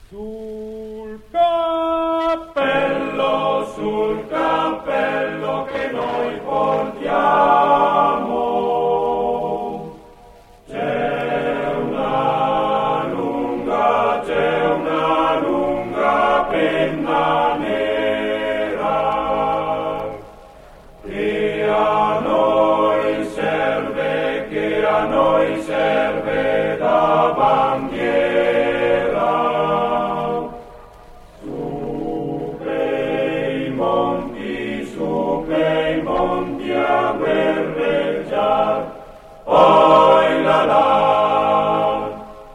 Sul cappello che noi portiamo, c'è una lunga penna nera che a noi serve da bandiera. Su bei monti a guerreggiar, oi là là.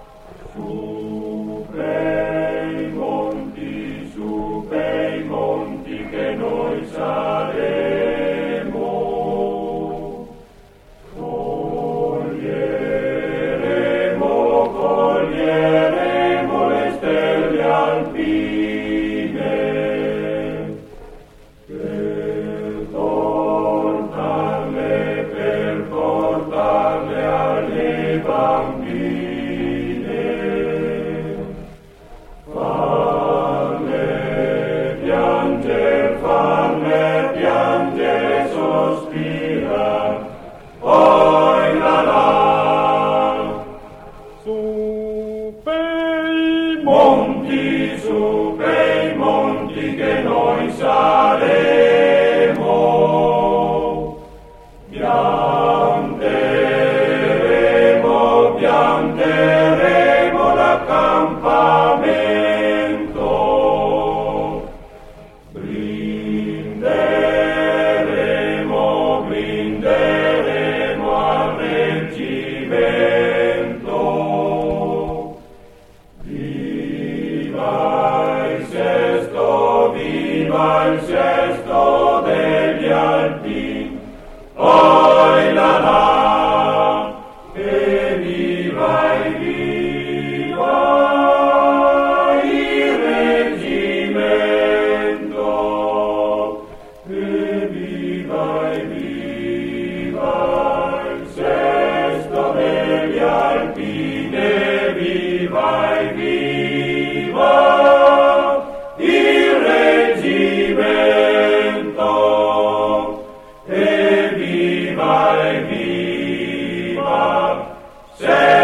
Su bei monti che noi saremo, coglieremo le stelle alpine per portarle alle bambine, farle piangere, sospira, oi là là. Su bei monti che noi saremo, pianteremo l'accampamento, brinderemo al reggimento. Viva il sesto degli Alpini, oi là là, e viva il reggimento, e viva il sesto degli Alpini, e viva il reggimento, e viva,